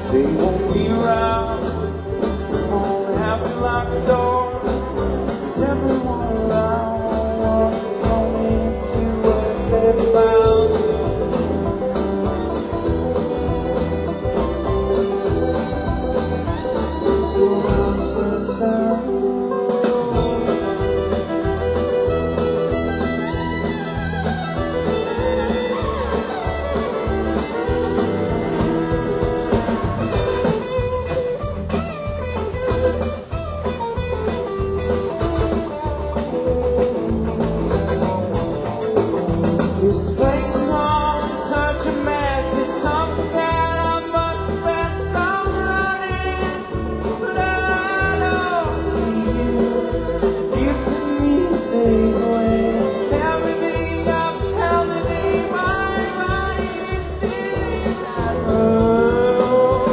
They won't be around. Won't have to lock the door. 'Cause everyone around wants to go into what they found. So house burns down. This place is all in such a mess. It's something that I must confess I'm running, but I don't see you. Give to me the day away. Everything I've held in my body is feeling that road.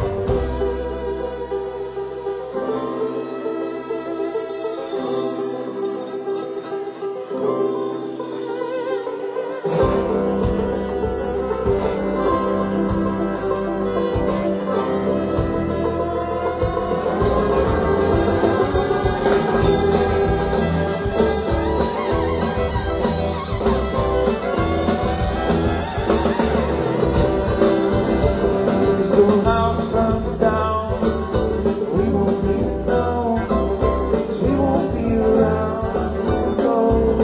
So house burns down, we won't even know, 'cause we won't be around to go.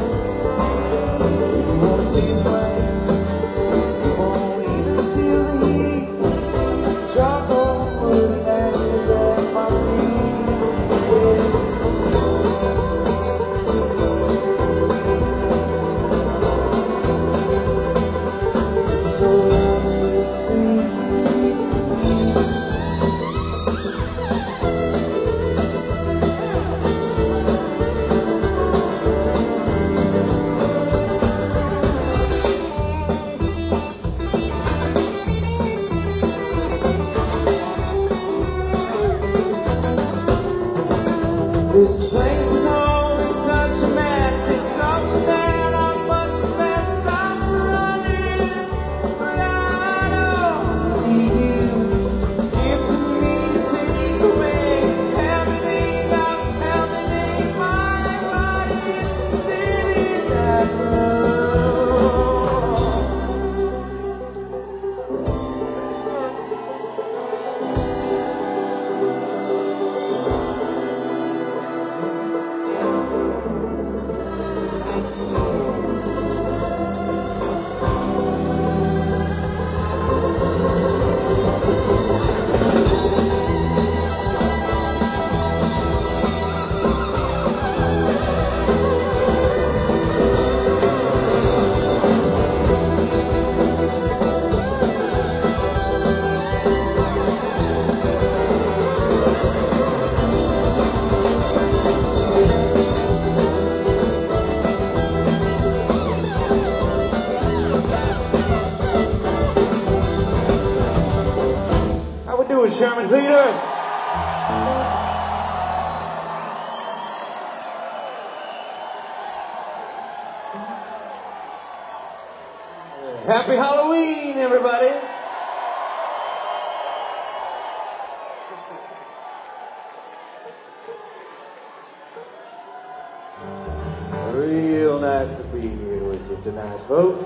We won't see the flame, we won't even feel the heat. Charcoal putting ashes at my feet. So restless sleep. This place is all in such a mess. It's something that I must confess I'm running, but I don't see you. Give to me, take away everything I've held in my body is still in that road. How we doing, Sherman Theater? Happy Halloween, everybody! Real nice to be here with you tonight, folks.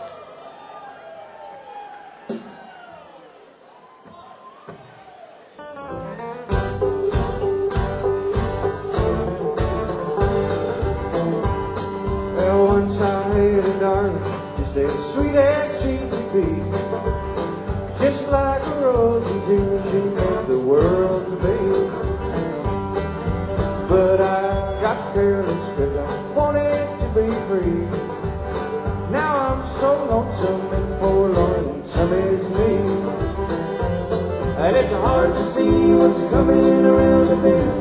Well, once I had a darling, just as sweet as she could be. Just like a rose in June, she meant the world to me. But I got careless 'cause I wanted to be free. Now I'm so lonesome and poor lonesome is me. And it's hard to see what's coming around the bend.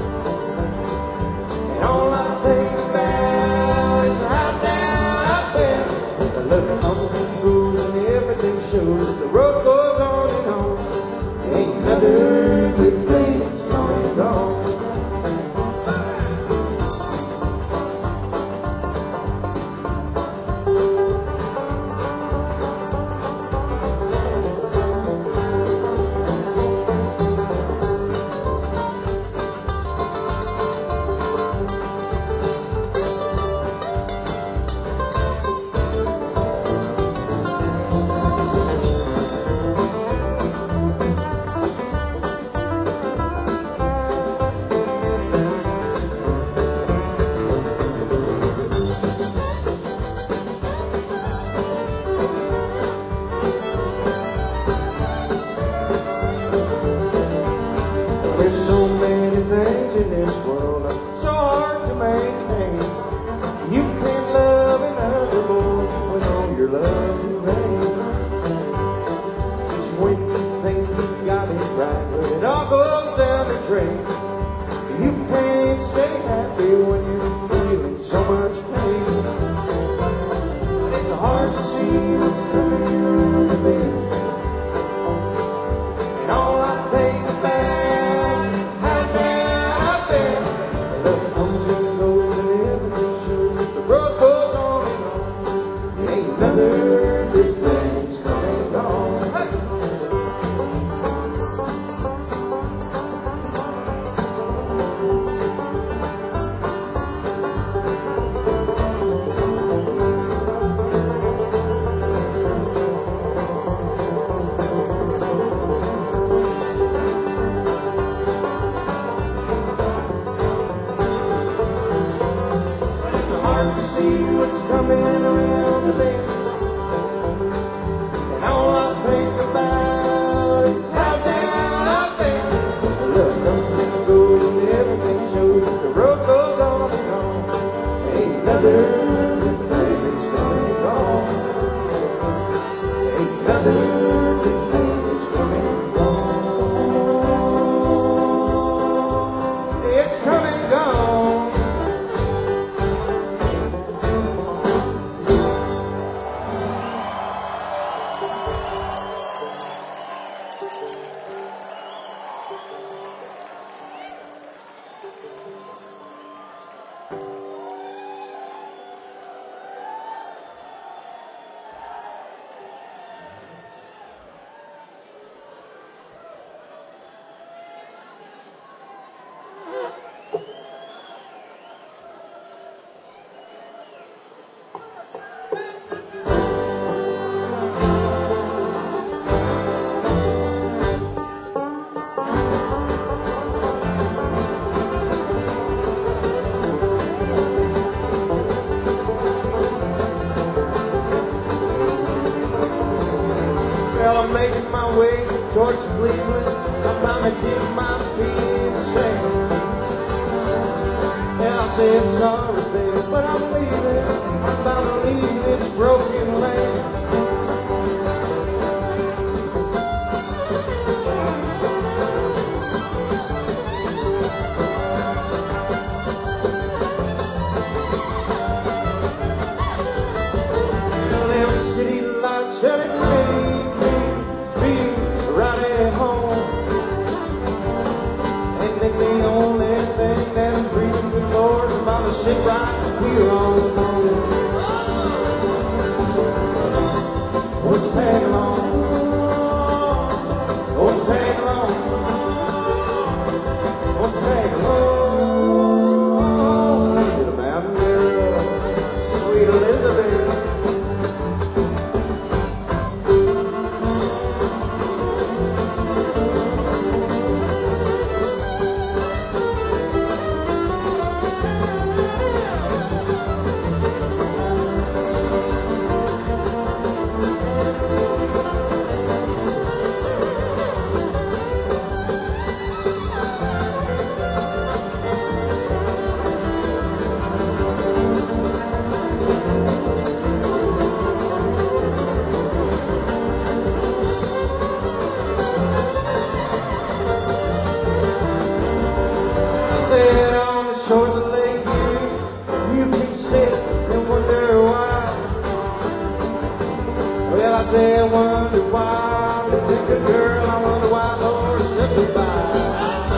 And all I think about is how down I've been. The love comes and goes and everything shows that the road goes on and on. Ain't another good thing that's coming and gone. in this world are so hard to maintain. You can't love another more when all your love in vain. Just when you think you got it right, but it all goes down the drain. You can't stay happy when you're feeling so much pain. But it's hard to see what's coming around the bend. And all I think about is how bad I've been. Love comes and goes and everything shows. The road goes on and on. Ain't another good thing's come and gone. Hey! See what's coming around the bend. And all I think about is how down I've been. Love comes and goes and everything shows. The road goes on and on. Ain't another good thing that's coming and gone. Ain't another good thing that's coming and gone. It's coming and gone. I'm making my way towards Cleveland. I'm bound to get my feet a shake. Yeah, I said sorry, babe, but I'm leaving. I'm bound to leave this broken land. Well, them city lights shut it down. Right at home, and then the only thing that I'm breathing with, Lord, is about to sit right here on the phone. What's tagging along? What's tagging along? What's tagging along? To the mountain girl, sweet Elizabeth. Said on the shores of Lake Erie, you can sit and wonder why. Well, I said, I wonder why. That good girl, I wonder why, Lord, said goodbye.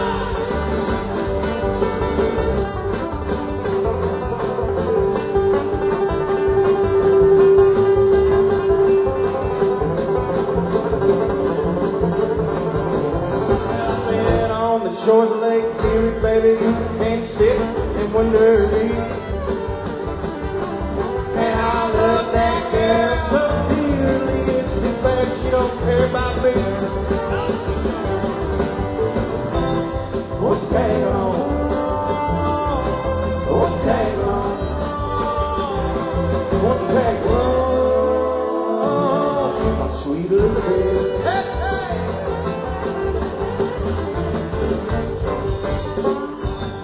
Shores of Lake Erie, baby, you can't sit and wonder me. And I love that girl so dearly. It's too bad she don't care about me. What's tagging on? What's tagging on? What's tagging on? My sweet little baby. Hey, hey.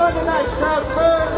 fun tonight, Stroudsburg.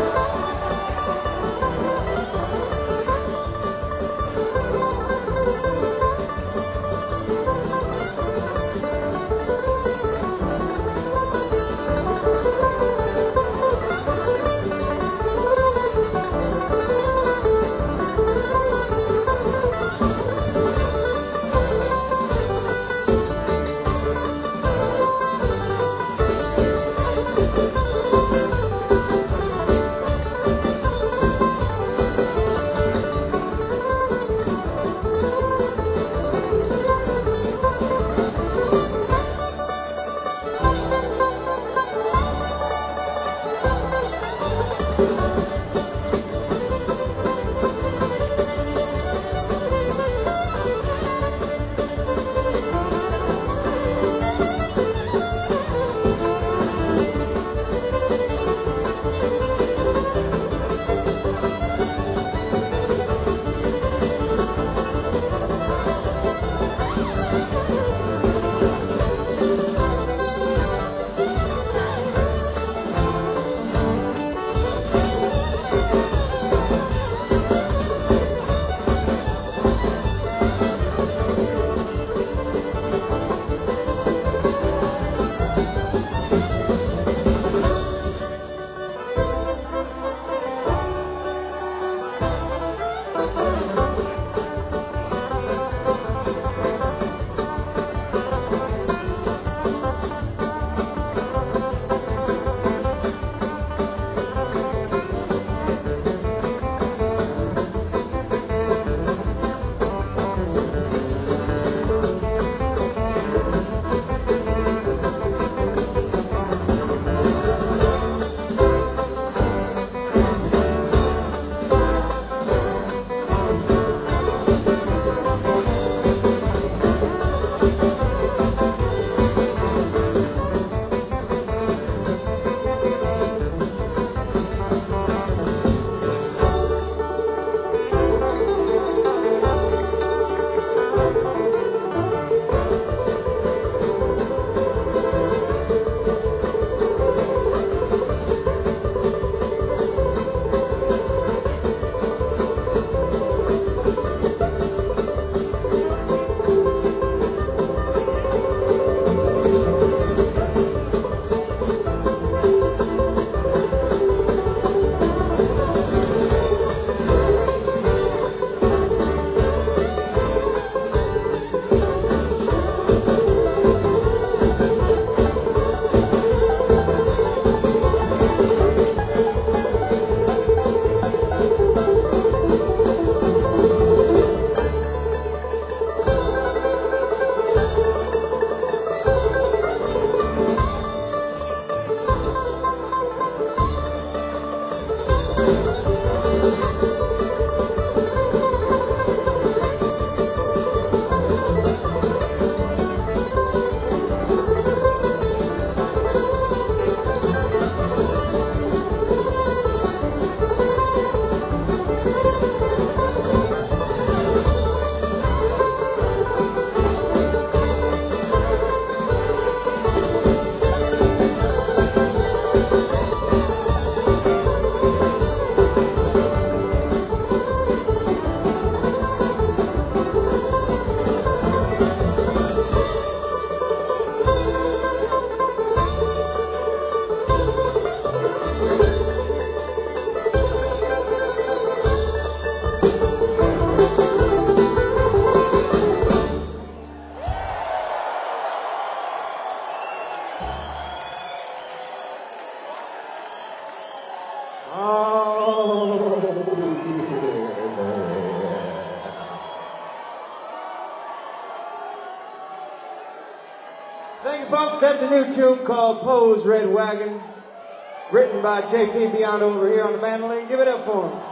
Thank you, folks. That's a new tune called Poe's Red Wagon, written by J.P. Beyond over here on the mandolin. Give it up for him.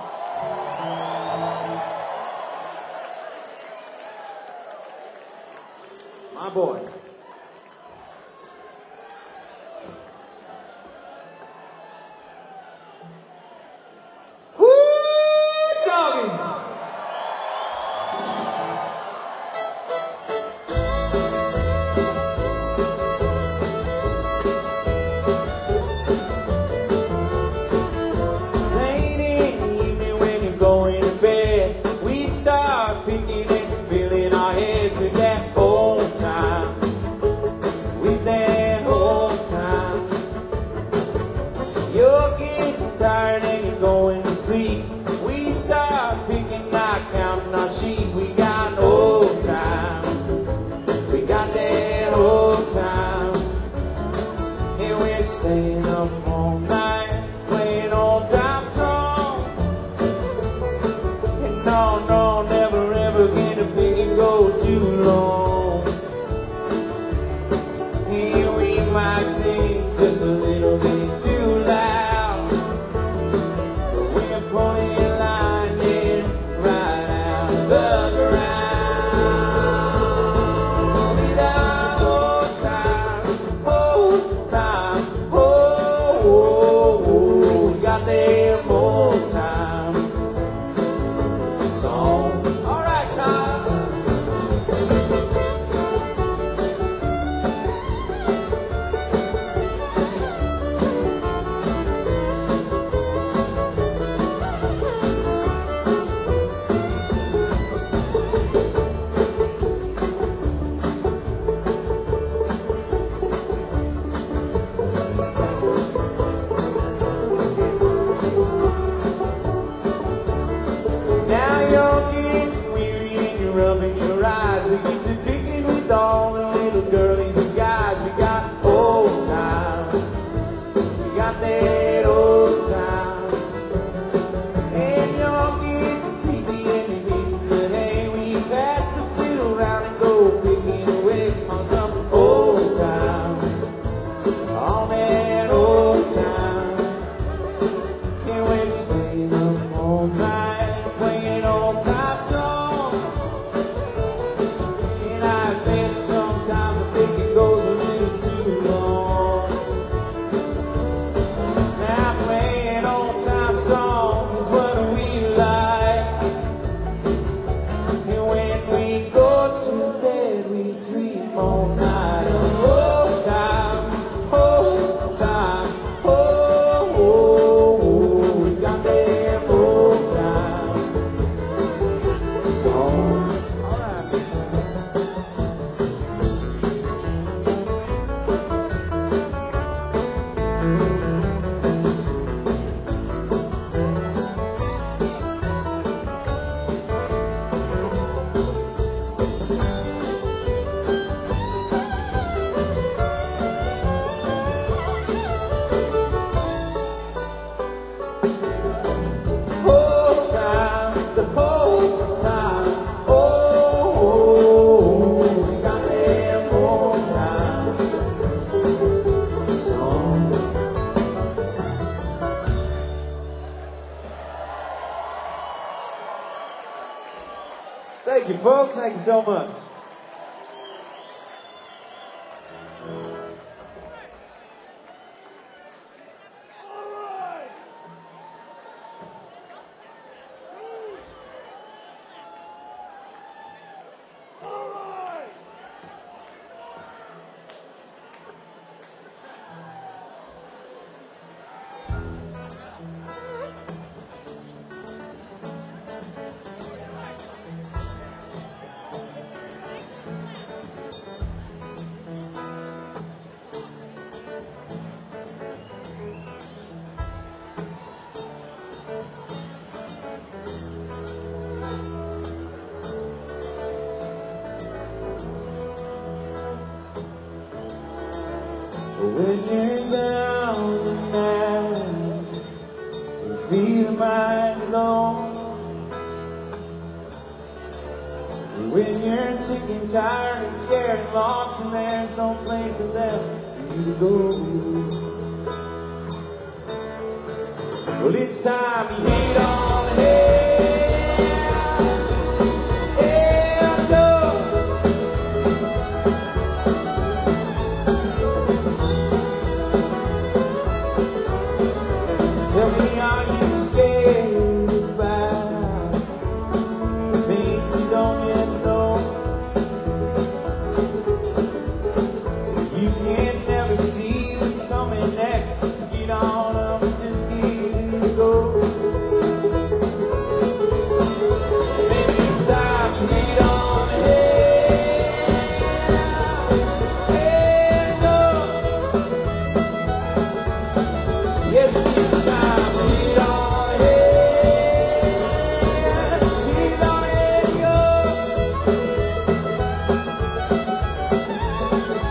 My boy. Woo, doggy! that old time. And we're staying up all night, playing old time songs. And no, never ever gonna make it go too long. And we might sing just a little bit too loud. We're pulling lightning right out of the ground. It's our old time, oh, we got them old time songs. All right, Kyle. Now you're getting weary and you're rubbing your eyes. We get to picking with all the little girlies and guys. We got old time. We got that old time. And you're getting sleepy and you think that hey, we pass the fiddle round and go picking away on some old time. All that old time. And we're staying up all night playing old time songs. And I bet sometimes I think it goes a little too long. Now playing old time songs is what we like. And when we go to bed we dream all night of old time, old time, oh, we got them old time songs. All right. Whole time, the whole time, oh, we got them whole time songs. Thank you, folks. Thank you so much. When you're down tonight, you feel mighty alone. When you're sick and tired and scared and lost and there's no place left for you to go. Well, it's time you hit on ahead. Yeah, go. Tell me, are you scared about things you don't yet know? You can never see what's coming next. Get on up and just give it a go. Maybe it's time you get on ahead. And go. Yes, it's time to get on ahead. Get on ahead, go.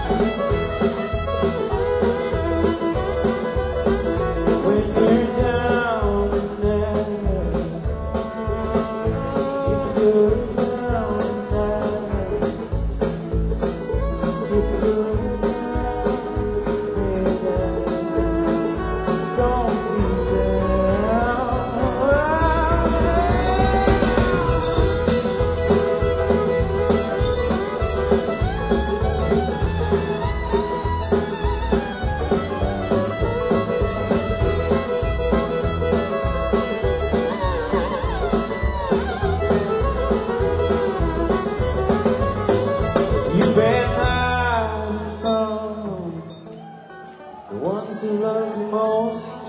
You've been hiding from the ones who love you most.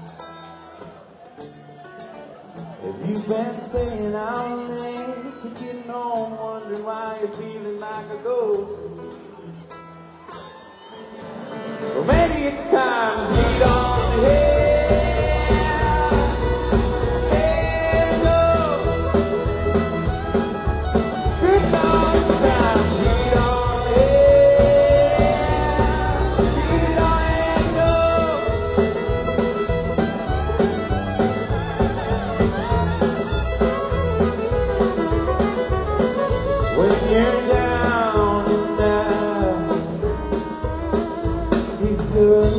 If you've been staying out late and getting home, wondering why you're feeling like a ghost. Well, maybe it's time to beat on the head. Head low. Good Lord, it's time to beat on the head. Beat on and go. When you're down and out, you could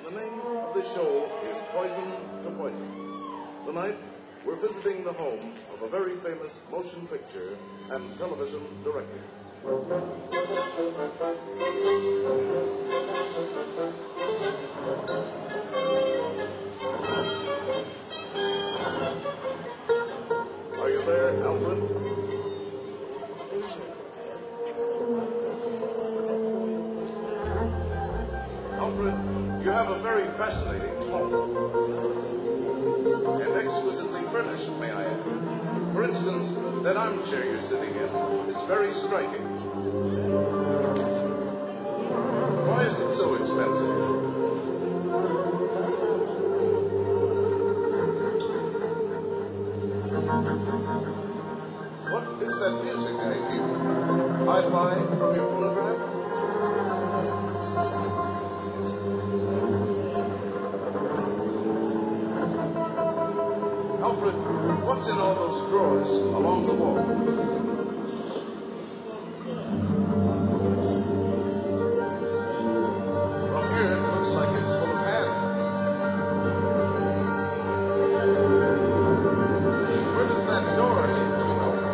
The name of the show is Poison to Poison. Tonight, we're visiting the home of a very famous motion picture and television director. Are you there, Alfred? Alfred, you have a very fascinating home. And exquisitely furnished, may I add. For instance, that armchair you're sitting in is very striking. Why is it so expensive? What is that music I hear? Hi-fi from your phonograph? Alfred, what's in all those drawers along the wall? From here, it looks like it's full of hands. Where does that door lead to, Alfred?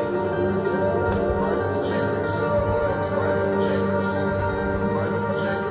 Chambers.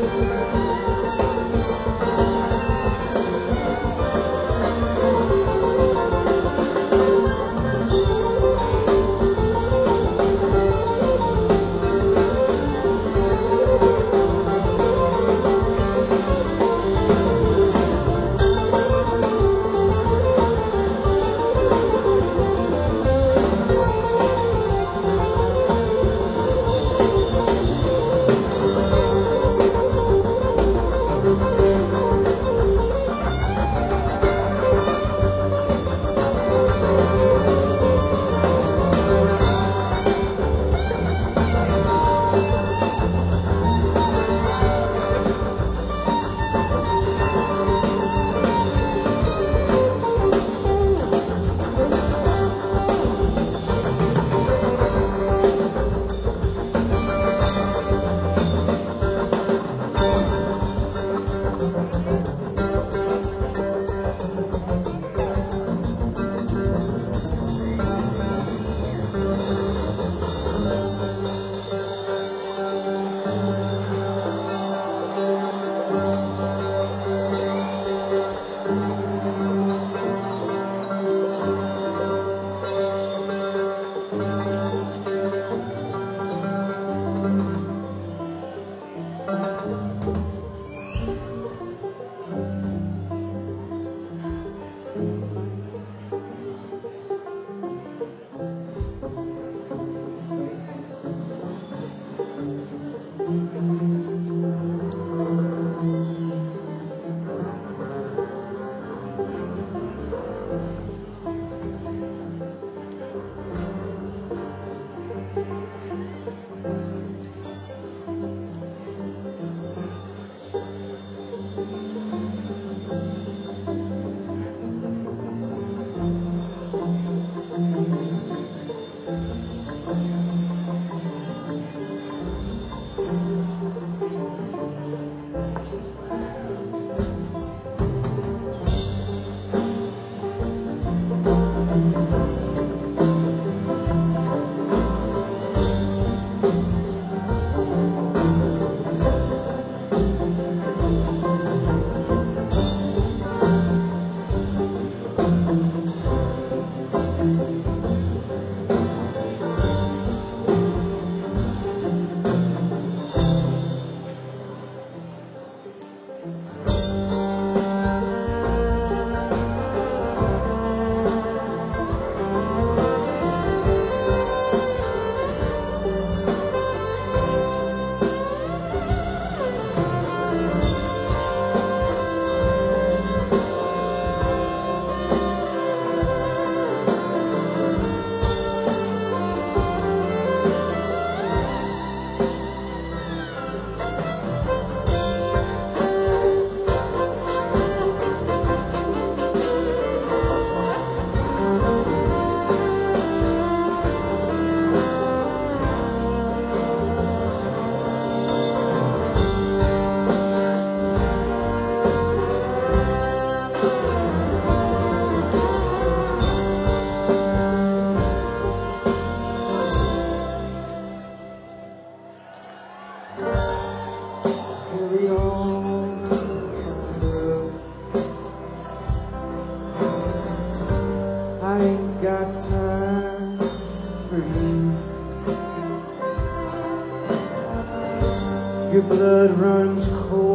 Your blood runs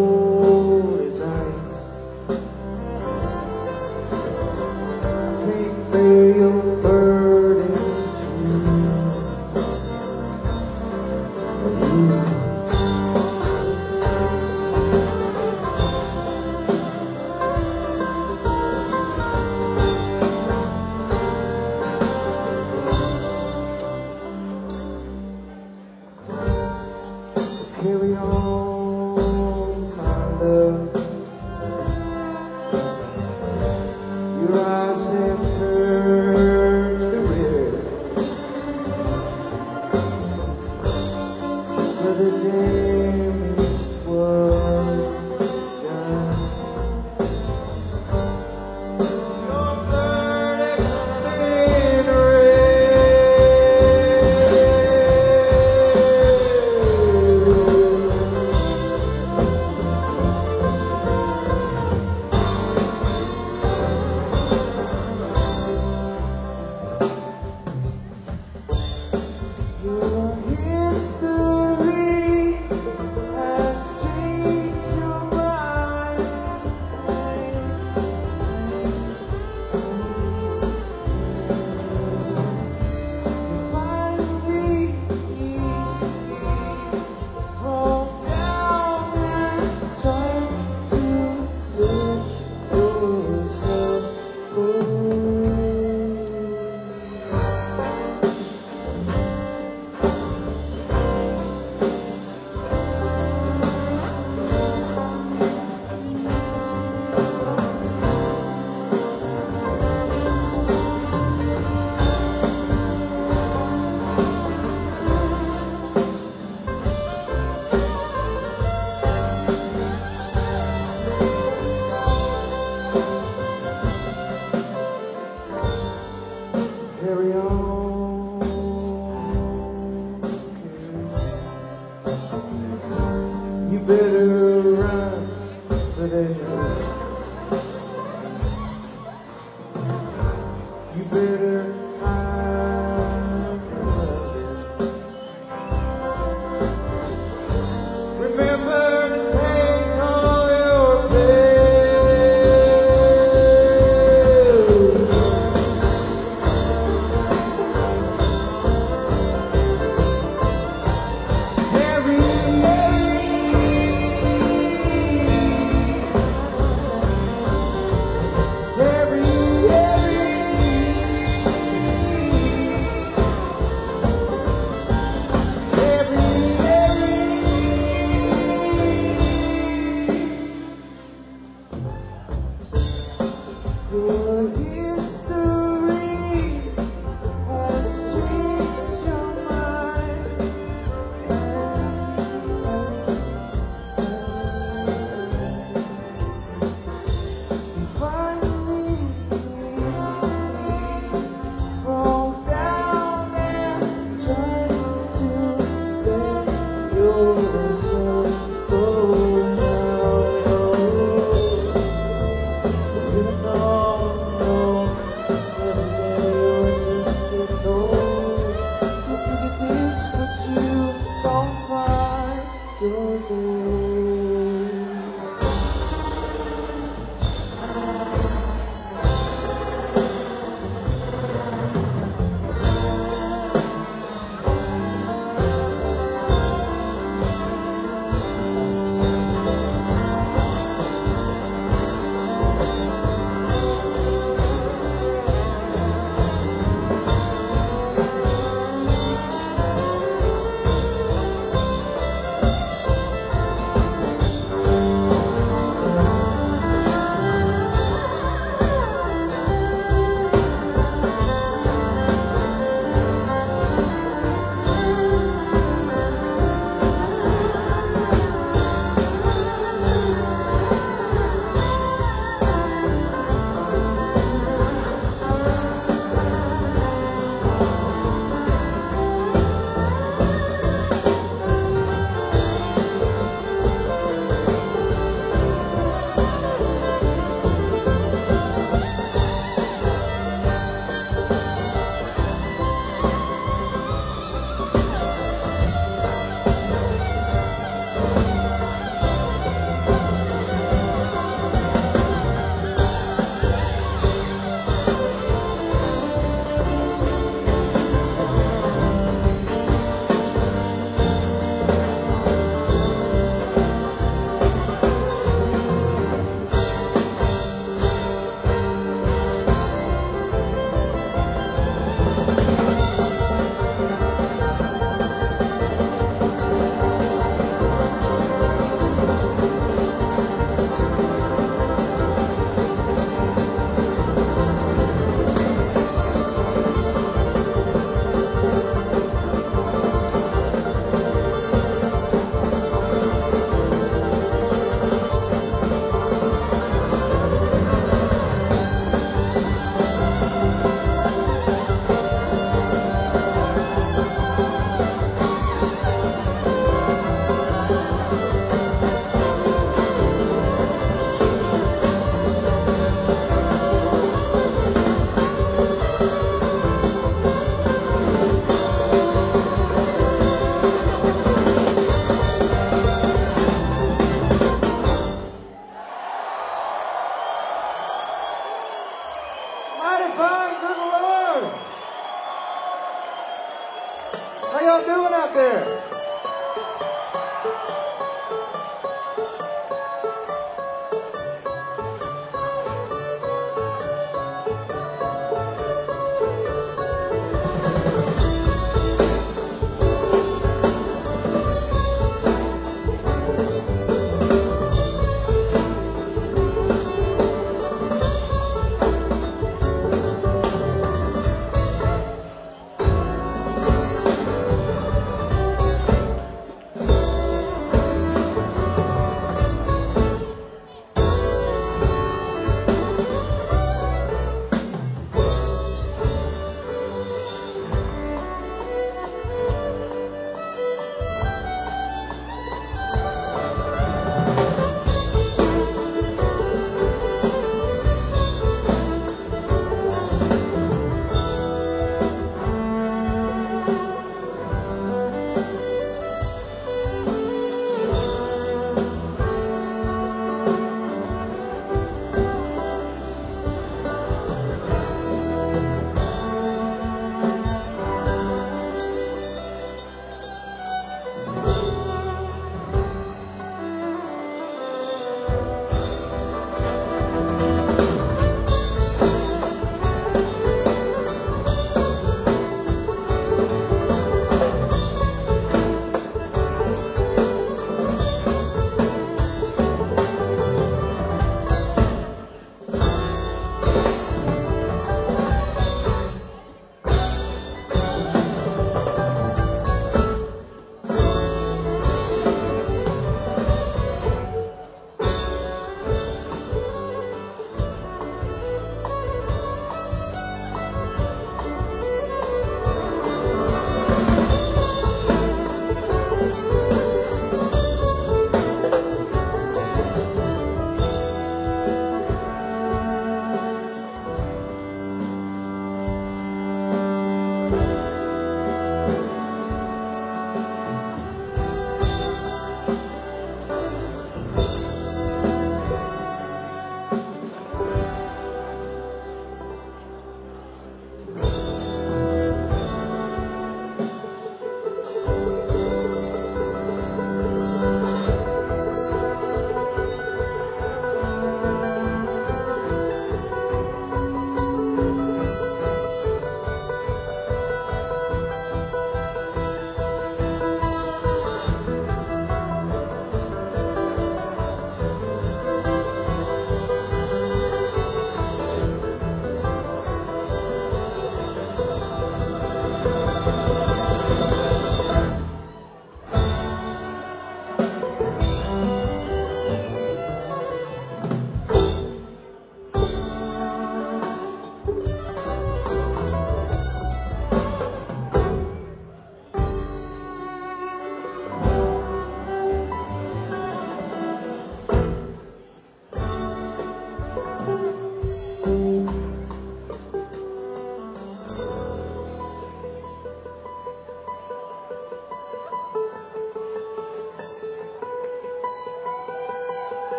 cold as ice. Can't bear your burdens carry on.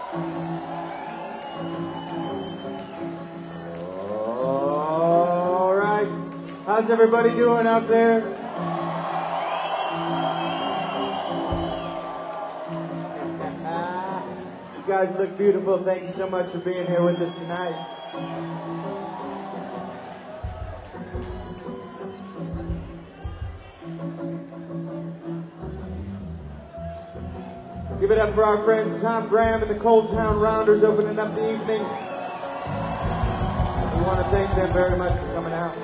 All right. How's everybody doing out there? You guys look beautiful. Thank you so much for being here with us tonight. Give it up for our friends Tom Graham and the Cold Town Rounders opening up the evening. We want to thank them very much for coming out.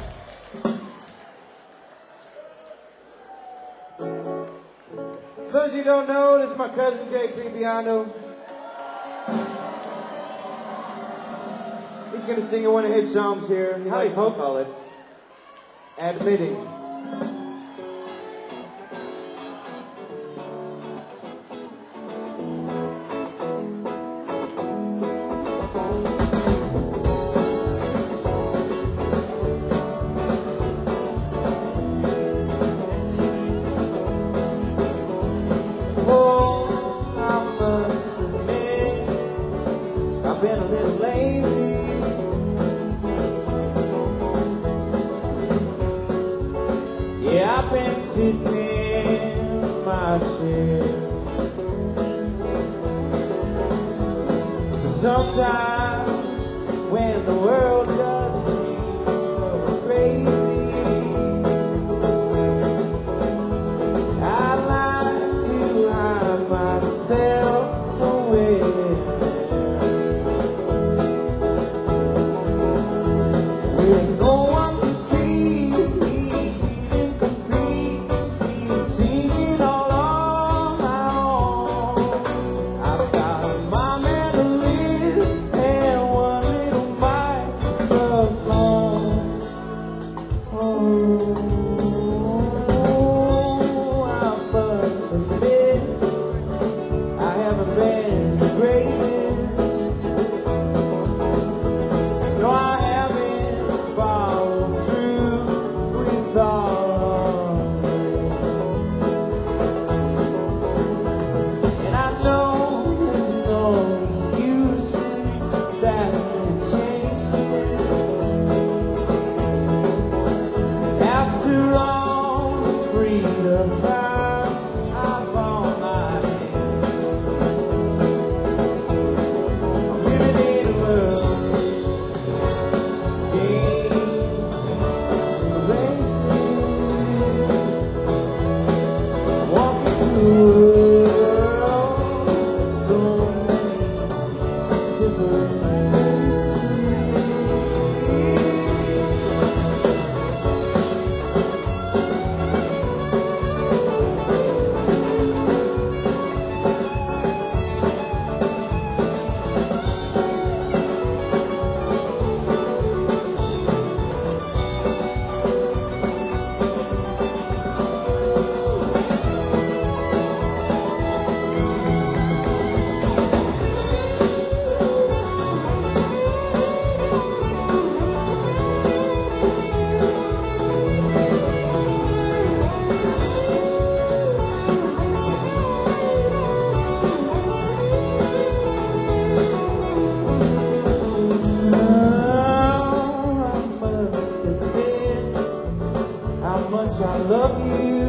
For those of you who don't know, this is my cousin JP Biano. He's going to sing one of his songs here. He likes to call it Admitting. Been a little lazy. Yeah, I've been sitting in my chair. Sometimes when the world does seem so crazy, I like to hide myself away. No one can see me incomplete, singing all on my own. I've got my mandolin and one little microphone. Oh, I must admit I haven't been the greatest. No, I haven't followed through with all of it. And I know there's no excuses that can change it. After all the freedom time I've on my hands, I'm living in a world. Walking through the world, so many different places. How much I love you.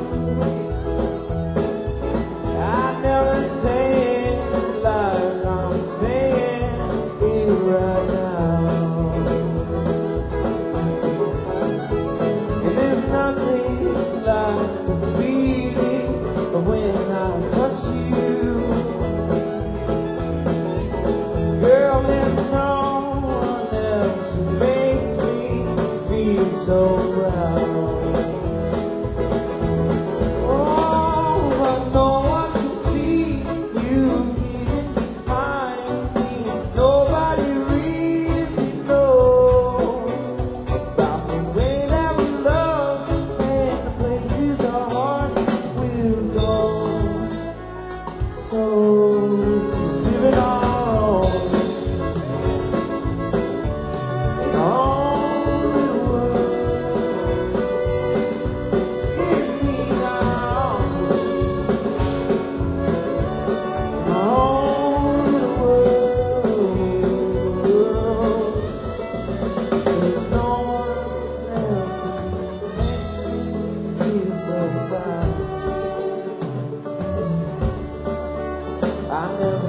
I never say it like I'm saying it right now. And there's nothing like the feeling of when I touch you. Girl, there's no one else who makes me feel so proud.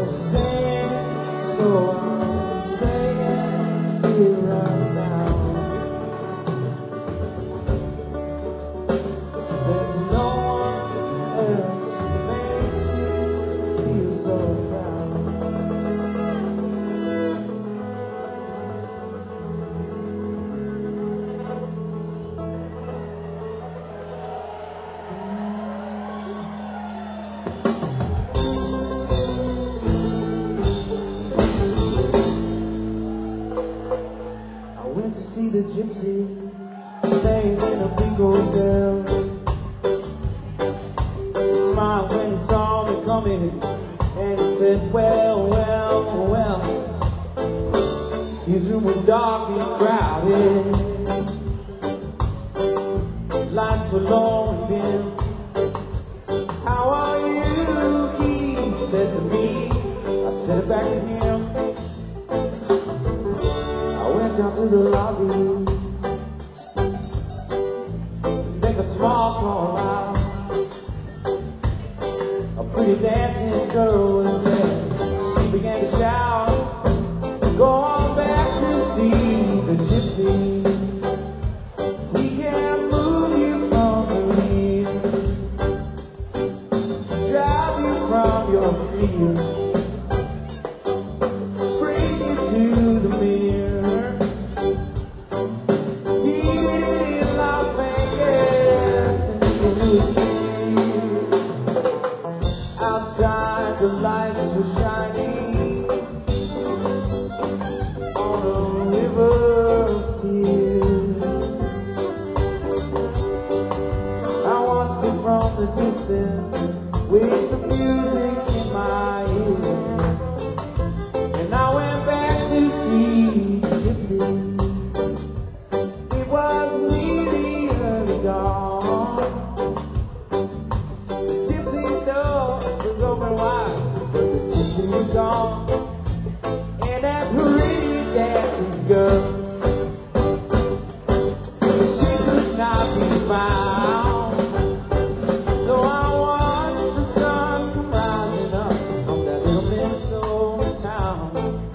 you're saying, so I'm saying it right now. There's no one else who makes me feel so proud. I went to see the gypsy, staying in a big hotel. He smiled when he saw me coming, and he said, well, well, well. His room was dark and crowded, lights were low and dim. How are you? He said to me. I said it back to him. I went down to the lobby to make a small call out. A pretty dancing girl was there. She began to shout, go on back to see the gypsy. He can move you from the rear, drive you from your fear, bring you to the mirror. He did it in Las Vegas, and he can do it here. Outside the lights were shining on a river of tears. I watched it from the distance with the music in my ear, and I went back to see the gypsy. It was nearly early dawn. The gypsy door was open wide, but the gypsy was gone. And that pretty dancing girl, she could not be found. So I watched the sun come rising up from that little Minnesota town.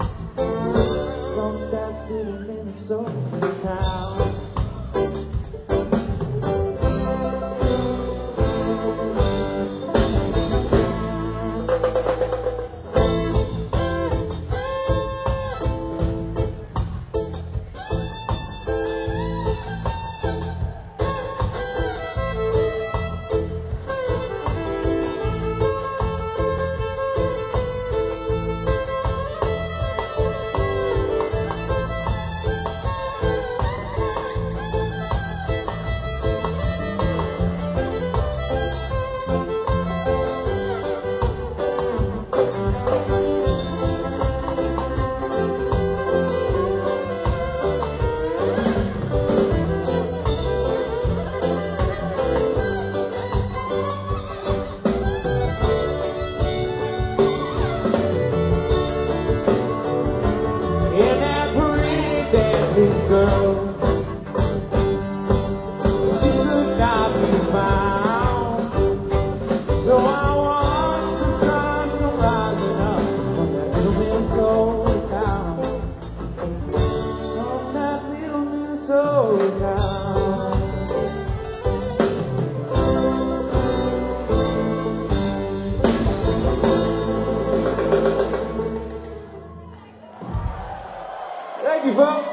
From that little Minnesota town. And that pretty dancing girl, she could not be found. So I watched the sun come rising up from that little Minnesota town. From that little Minnesota town. Thank you, folks.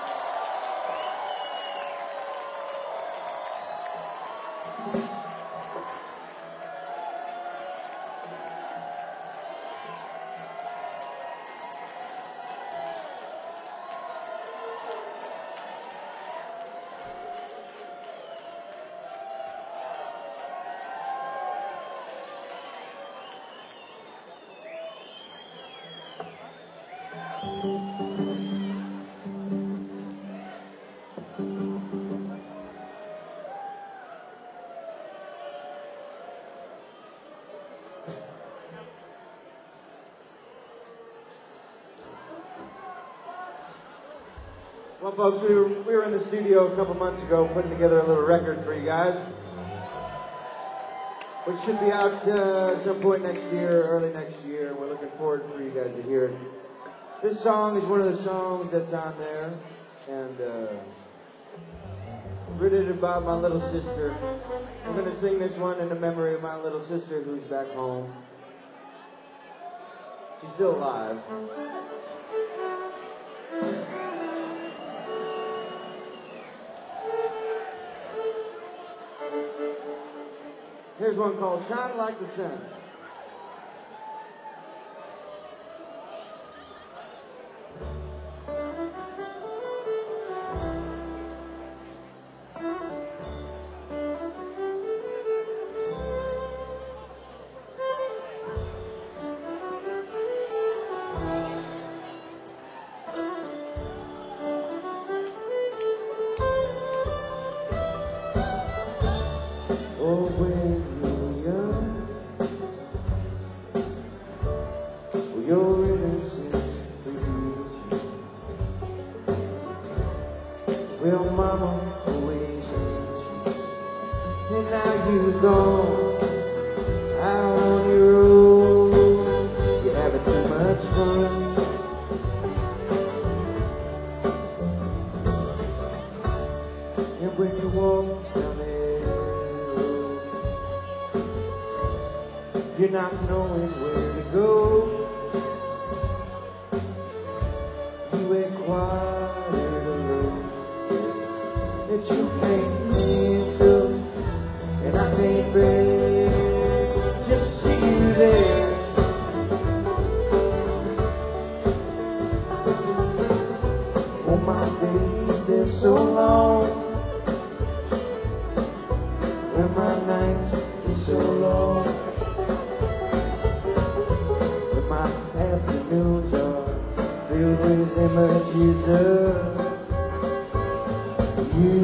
Well, folks, we were in the studio a couple months ago putting together a little record for you guys. which should be out some point next year, early next year, and we're looking forward for you guys to hear it. This song is one of the songs that's on there, and written about my little sister. I'm going to sing this one in the memory of my little sister who's back home. She's still alive. Here's one called Shine Like the Sun. Oh, when you're young, well, your innocence leaves you. Well, mama always hates you, and now you're gone out on your own. You're having too much fun. And when you walk down there, you're not knowing where to go. You acquired a load that you can't handle, and I can't bear just to see you there. Oh, my days, they're so long, and my nights are so long. My afternoons are filled with images of you.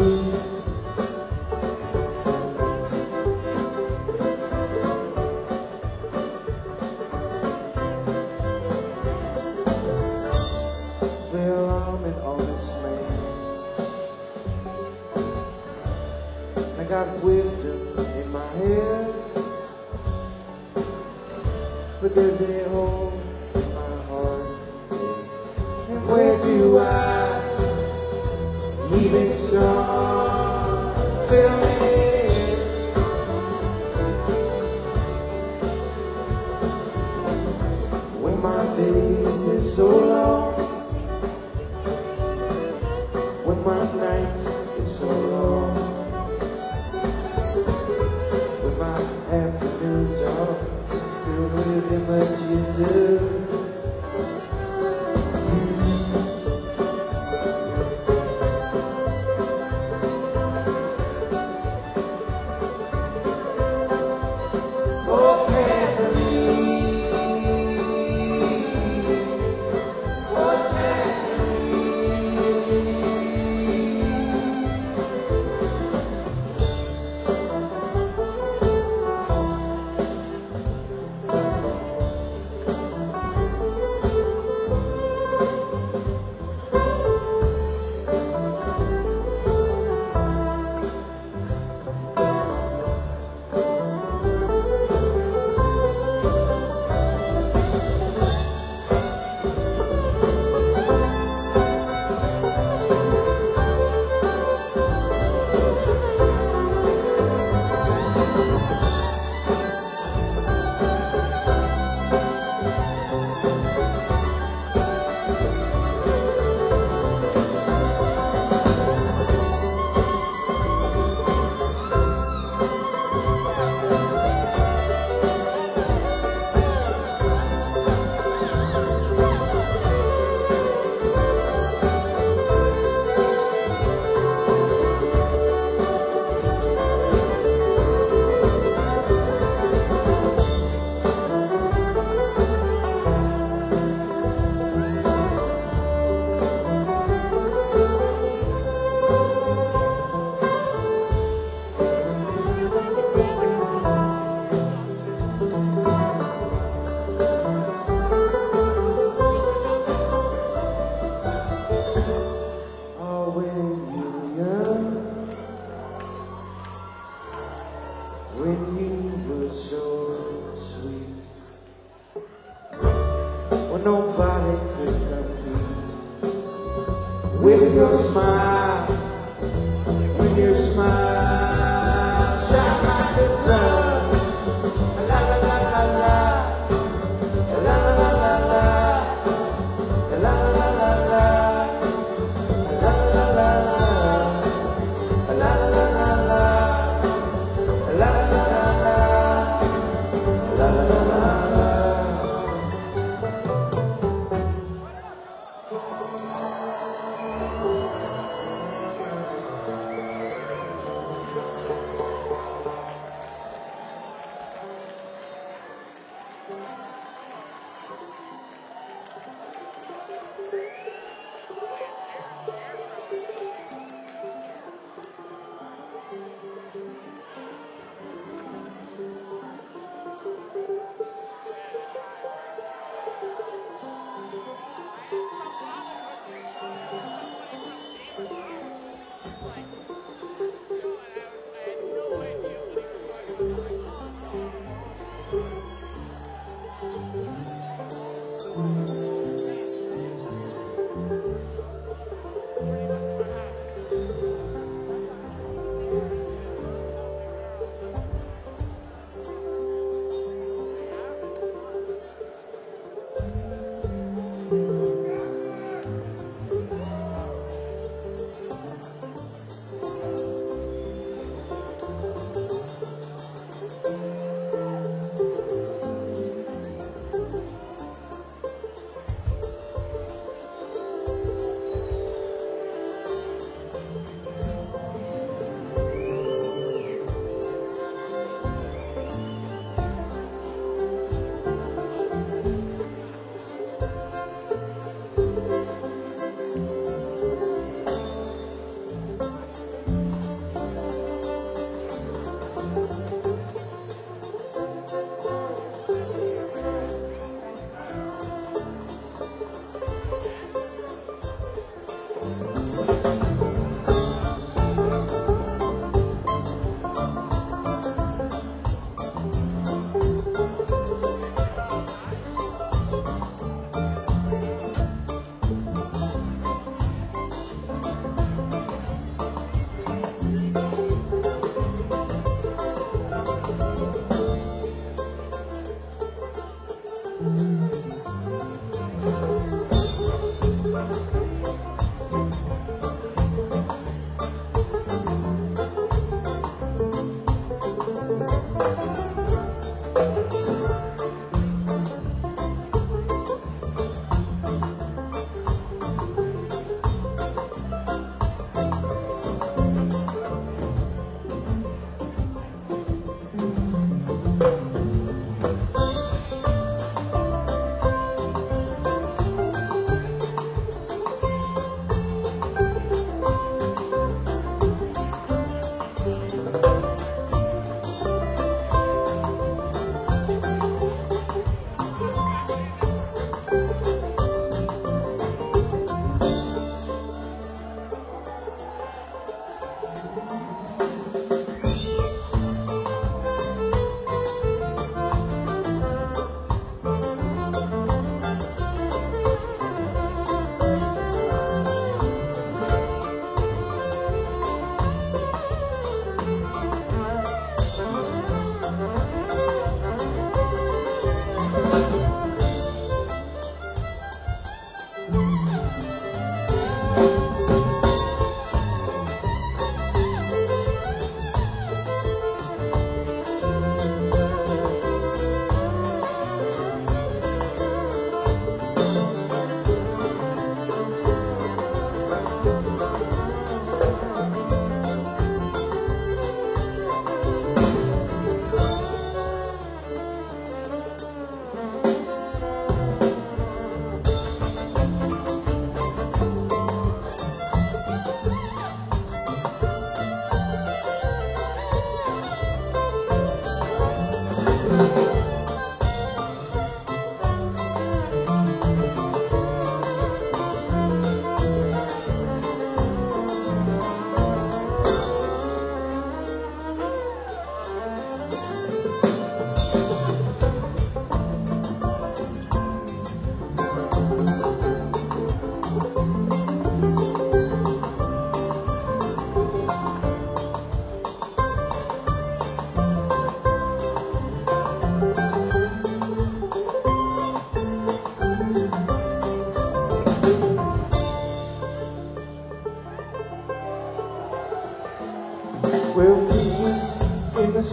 Well, I'm an honest man. I got wisdom in my head, but there's a hole in my heart. And where do I even start feeling it? When my days are so long, when my nights are so long, when my afternoons are filled with images of you. Oh, Candy, oh, Candy. what nobody could do. With your smile, with your smile, shine like the sun. La la la la la, la la la la la, la la la la la, la la la la la, la la la la la, la la la la, la la la la.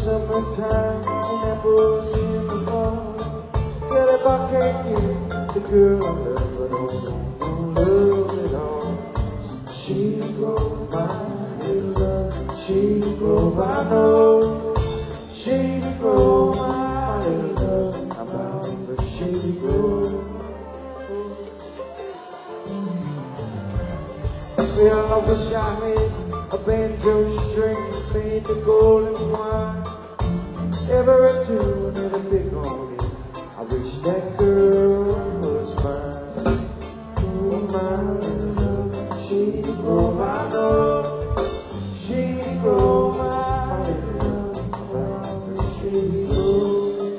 summertime and apples in the fall. Well, if I can't get the girl I love, I don't love at all. She grows my little love, she grows my nose. She grows my little love, I'm bound but she grows. Well, I wish I had a banjo string made the golden wine. Every tune and a big on it. I wish that girl was mine. Oh, my love, she grow my love. She grow my love. She grow.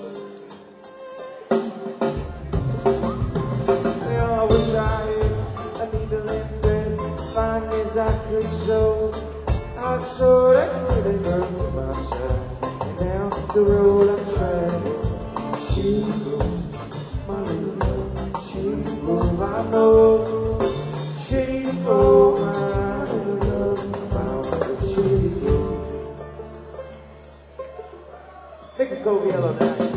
Well, I wish I had a needle and thread, fine as I could sew. I'd sew that pretty girl to myself, and down the road I'm traveling. She grew my little love, she grew my love, she grew my little love, about she grew. Think it's Go Yellow now.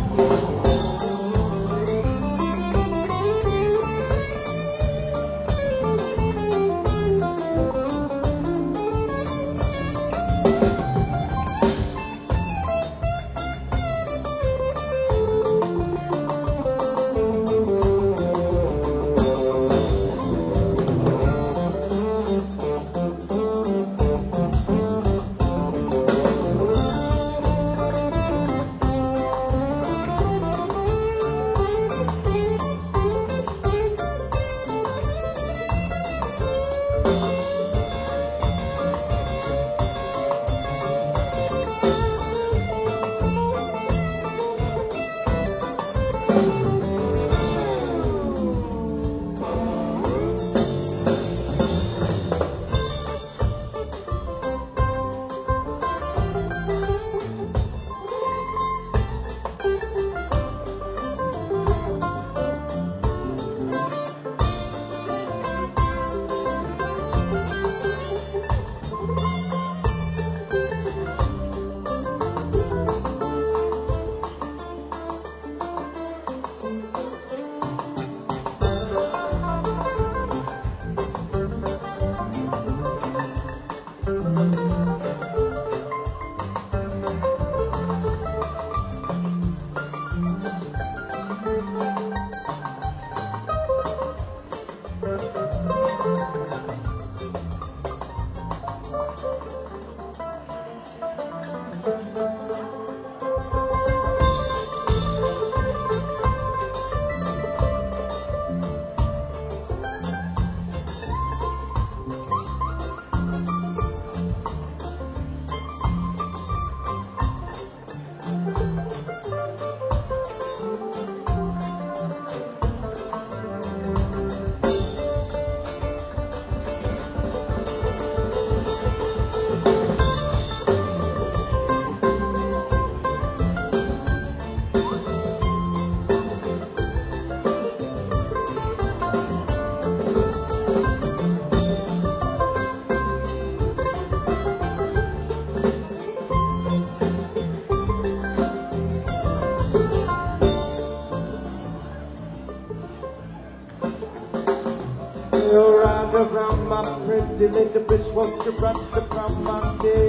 Around my pretty little bitch, won't you run around my day?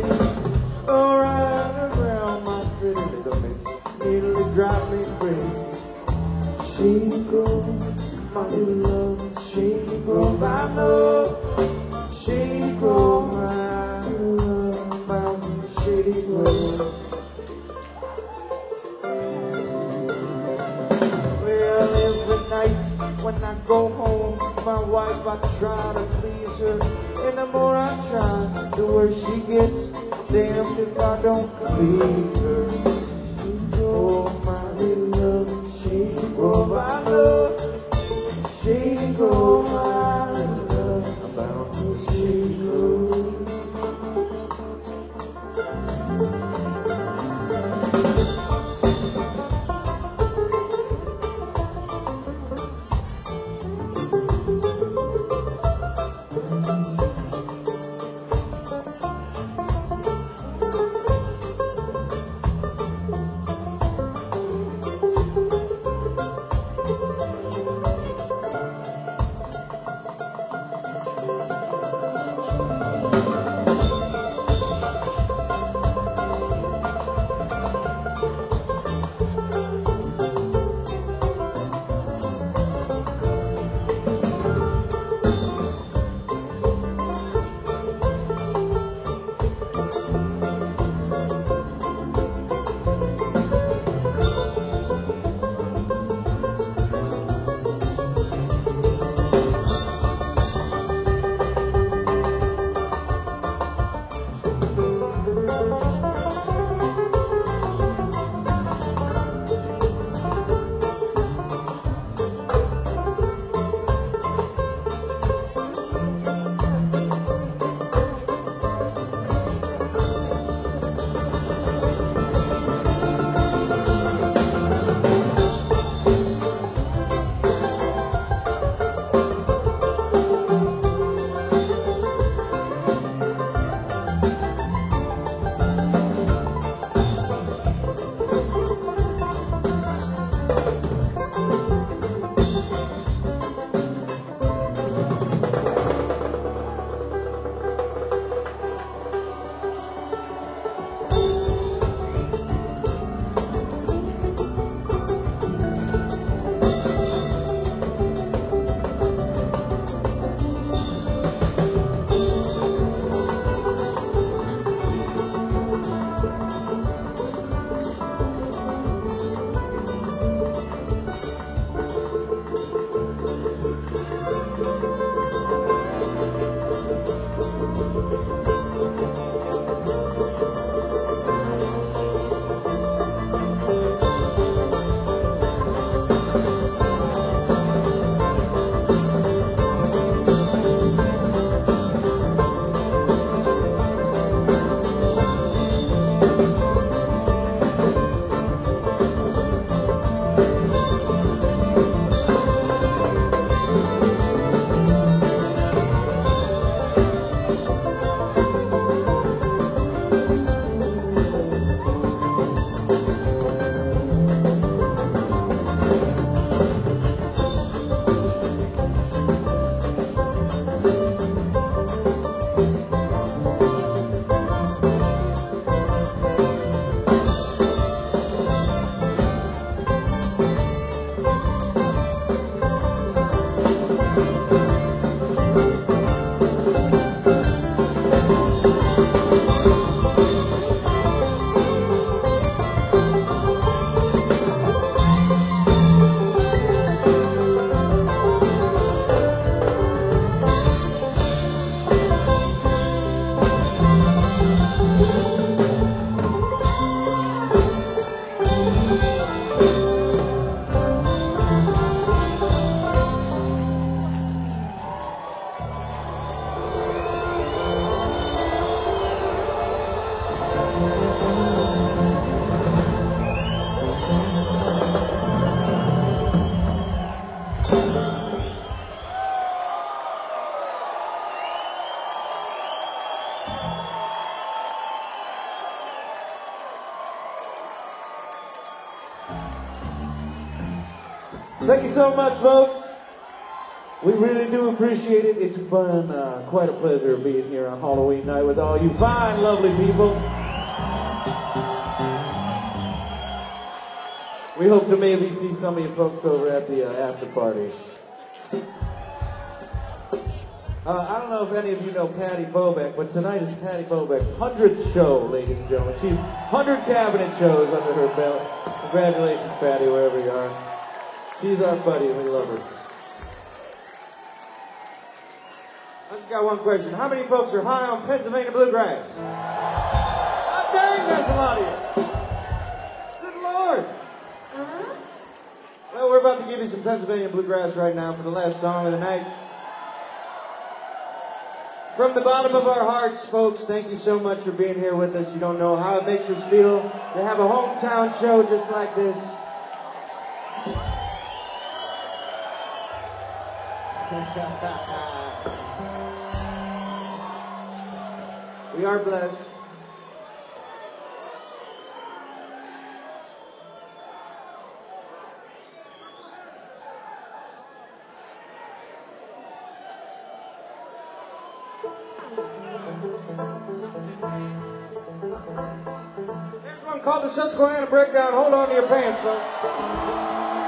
Oh, ride around my pretty little bitch, nearly drive me crazy. She grows my little love, she grows my love, she grows my love, my shady grows. Well, every night when I go home, my wife, I try to please her, and the more I try, the worse she gets. Damned if I don't please her. She grows my little love, she grows my love, she grows my little love, about who she grows. Thank you so much, folks. We really do appreciate it. It's been quite a pleasure being here on Halloween night with all you fine, lovely people. We hope to maybe see some of you folks over at the after party. I don't know if any of you know Patty Bobeck, but tonight is Patty Bobeck's 100th show, ladies and gentlemen. She's 100 cabinet shows under her belt. Congratulations, Patty, wherever you are. She's our buddy, and we love her. I just got one question. How many folks are high on Pennsylvania bluegrass? Oh, dang, that's a lot of you. Good Lord. Well, we're about to give you some Pennsylvania bluegrass right now for the last song of the night. From the bottom of our hearts, folks, thank you so much for being here with us. You don't know how it makes us feel to have a hometown show just like this. We are blessed. Here's one called the Susquehanna Breakdown. Hold on to your pants, folks.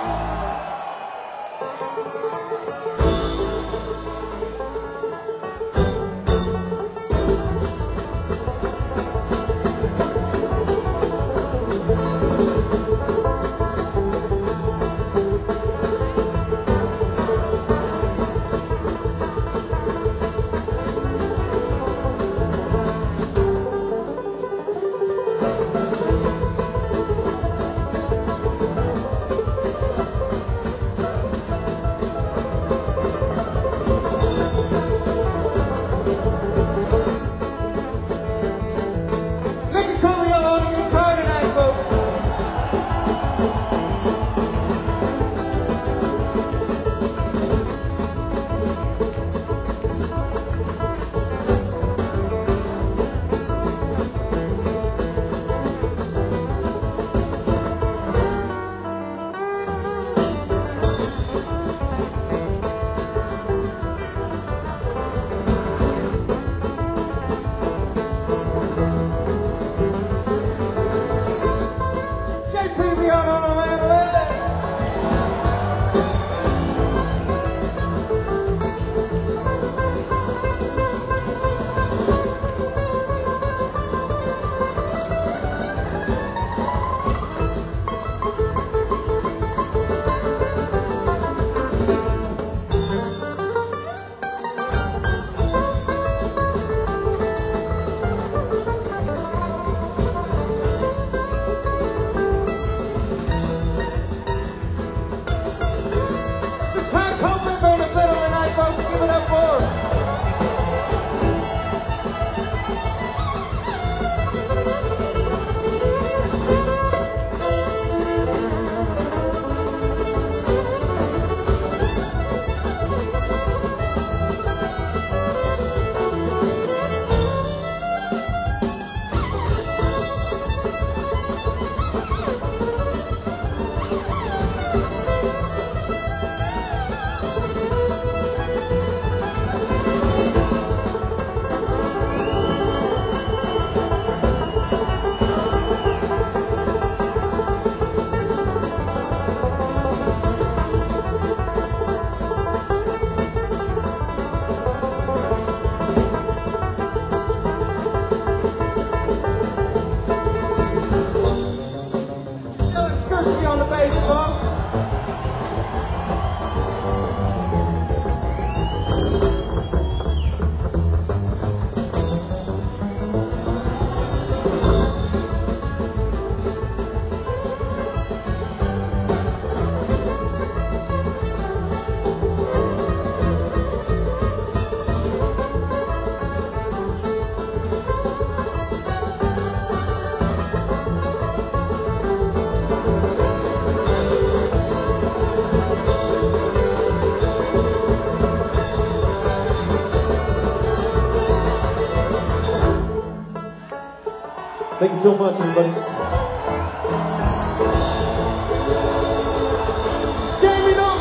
Thank you so much, everybody. Jamie, don't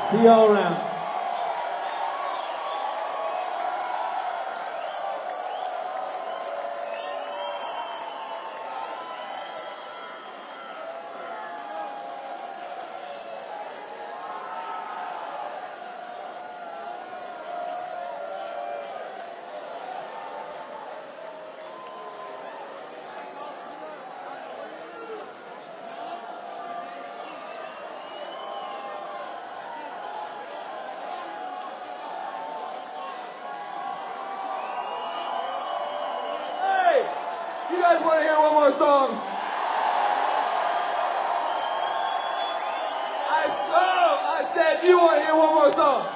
See y'all around. You guys want to hear one more song? I said you want to hear one more song.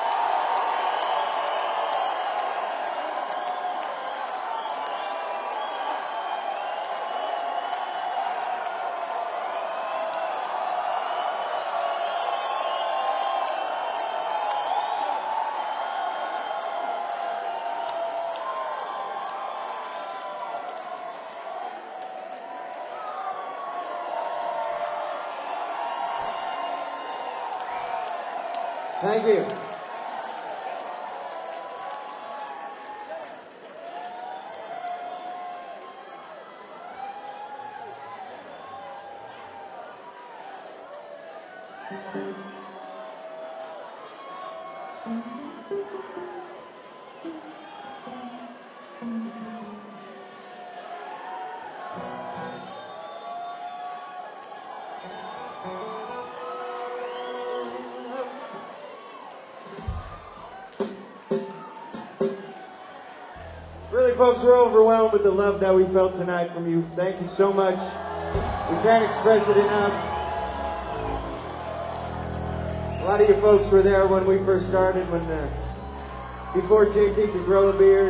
Thank you. Really, folks, we're overwhelmed with the love that we felt tonight from you. Thank you so much. We can't express it enough. A lot of you folks were there when we first started, before JP could grow a beard.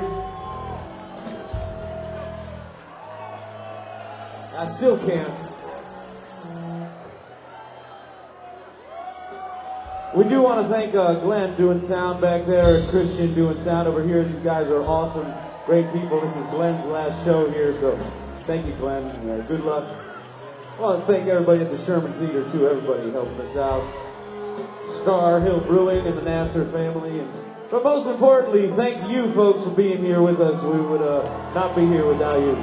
I still can't. We do want to thank Glenn doing sound back there and Christian doing sound over here. These guys are awesome. Great people. This is Glenn's last show here, so thank you, Glenn. Good luck. I want to thank everybody at the Sherman Theater, too. Everybody helping us out. Star Hill Brewing and the Nasser family. But most importantly, thank you, folks, for being here with us. We would not be here without you.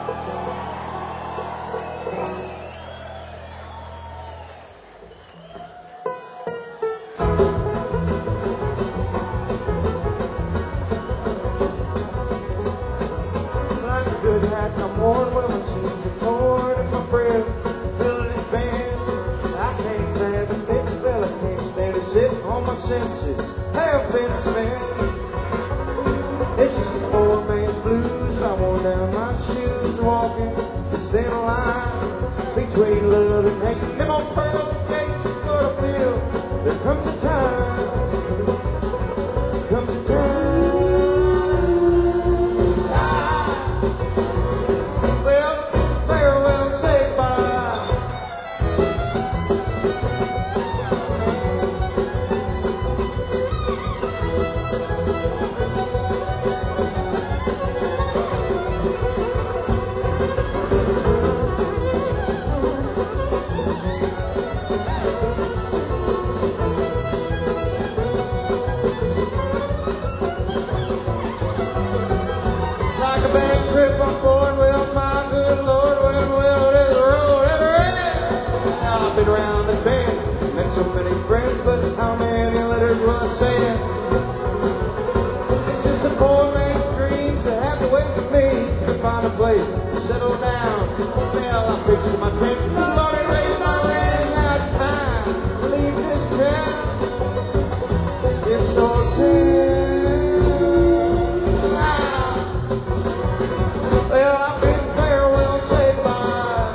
Senses have been spent. It's just a poor man's blues. I wore down my shoes, walking this thin line between love and hate. Them old pearl gates are gonna feel. There comes a time. Comes a time. Well, farewell, say bye. Trip on board, well, my good Lord, well, there's a road everywhere. I've been round the bend, met so many friends, but how many letters will I send? It's just a poor man's dreams to have to wait for me to find a place to settle down. Well, I picture my tent, Lord, it raised my rent, now it's time to leave this town. It's so sad. Well, I've been farewell, say bye.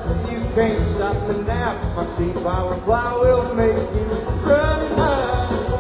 Can't stop me now. My steep power plow will make you run high.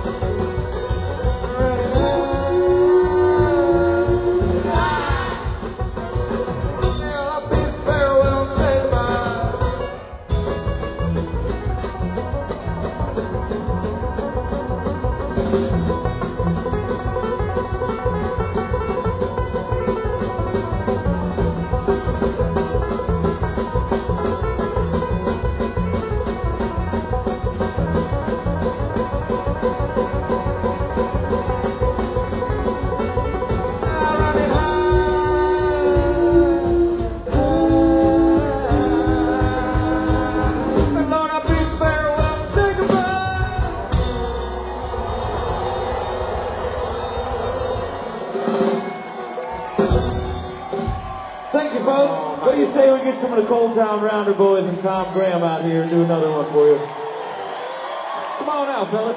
say we get some of the Cold Town Rounder boys and Tom Graham out here and do another one for you? Come on out, fellas.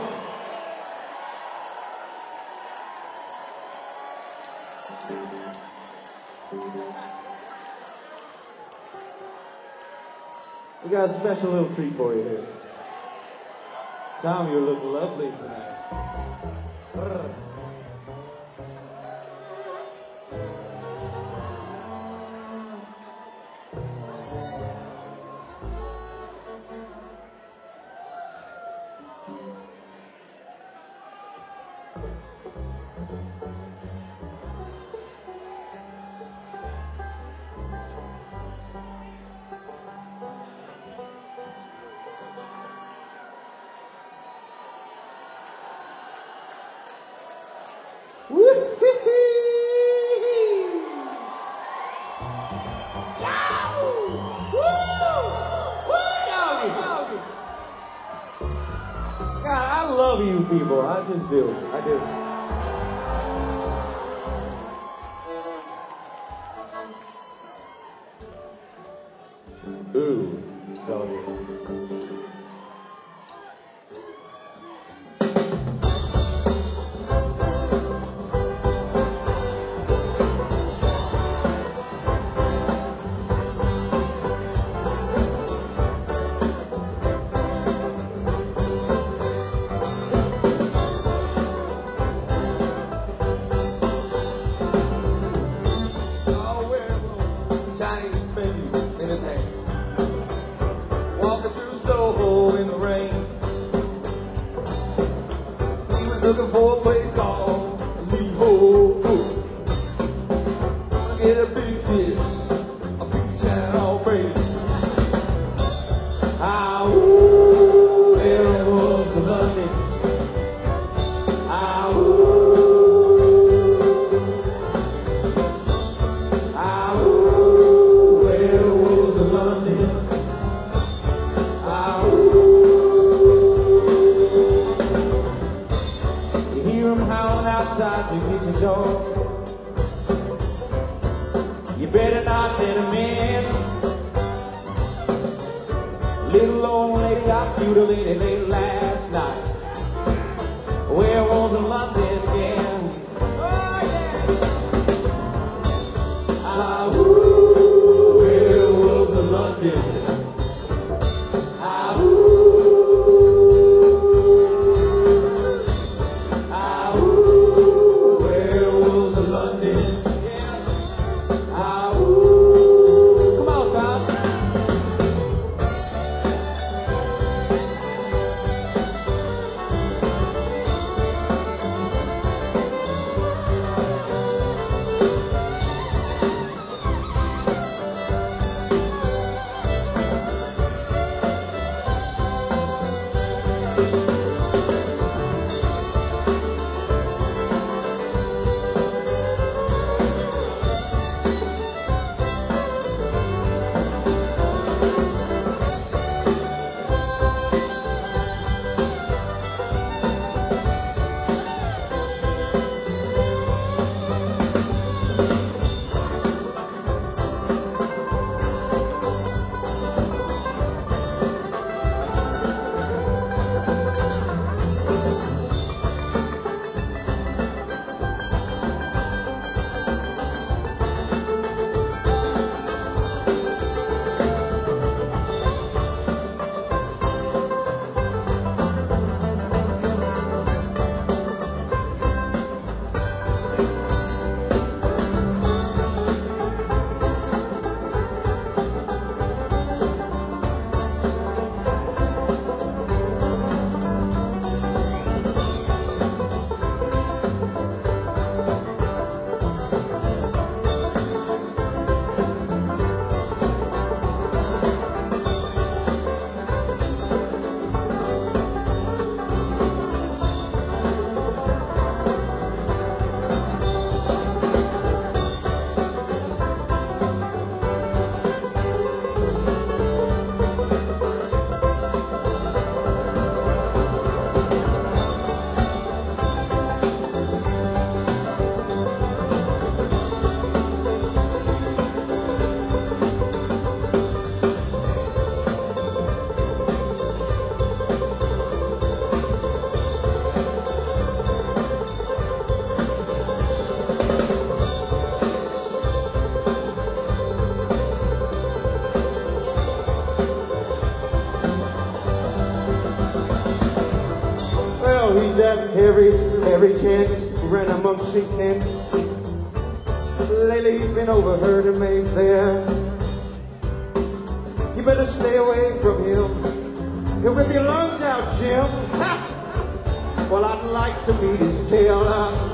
We got a special little treat for you here. Tom, you look lovely tonight. God, I love you people. I just do. I do. Ooh, it's all good. Chinese baby in his hand, walking through Soho in the rain. He was looking for a place called Lee-Ho. Gonna get a big dish, a beef chow bread. Ah, ooh, there it was in London. Ah, ooh. Ah, ooh. Outside your kitchen door, you better not let him in. Little old lady got cute late last night. Where was in London again? Oh yeah. Ah, ooh, where was in London? Ah, ooh. Ah, ooh. he's at every tent, ran amongst sheep pens. Lately he's been overheard in Mayfair. You better stay away from him. He'll rip your lungs out, Jim. Ha! Well, I'd like to meet his tail.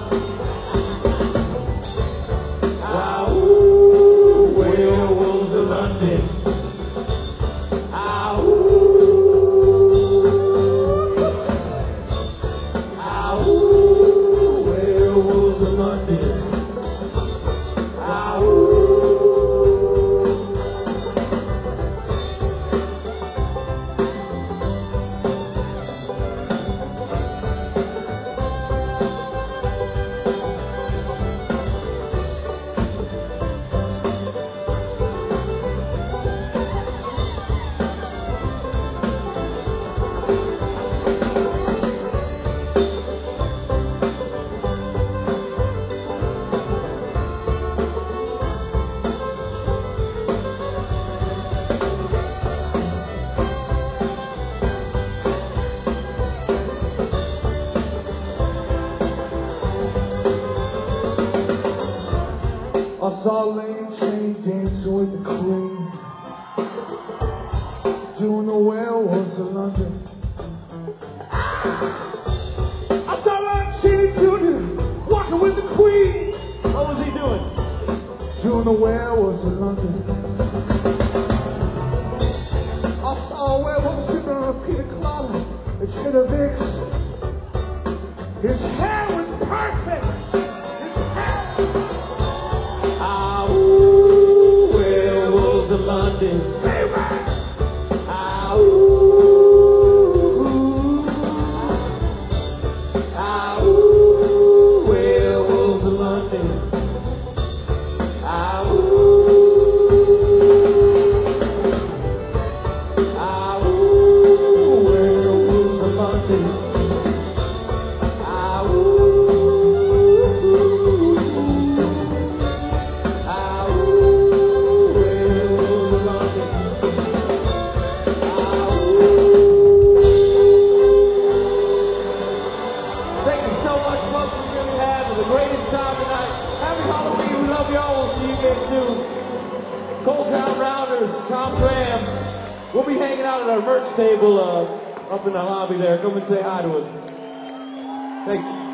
Werewolves of London. Werewolves of London. I saw Lane Chain dancing with the Queen, doing the werewolves of London. I saw Lane Chain Jr. walking with the Queen. What was he doing? Doing the werewolves of London. I saw a werewolf sitting on a pina colada at Chittavix. His hair was perfect. His hair. Werewolves of London. Werewolves of London. Werewolves of London. Thank you so much, folks. We really had the greatest time tonight. Happy Halloween. We love y'all. We'll see you again soon. Cold Town Rounders, Tom Graham. We'll be hanging out at our merch table up in the lobby there. Come and say hi to us. Thanks.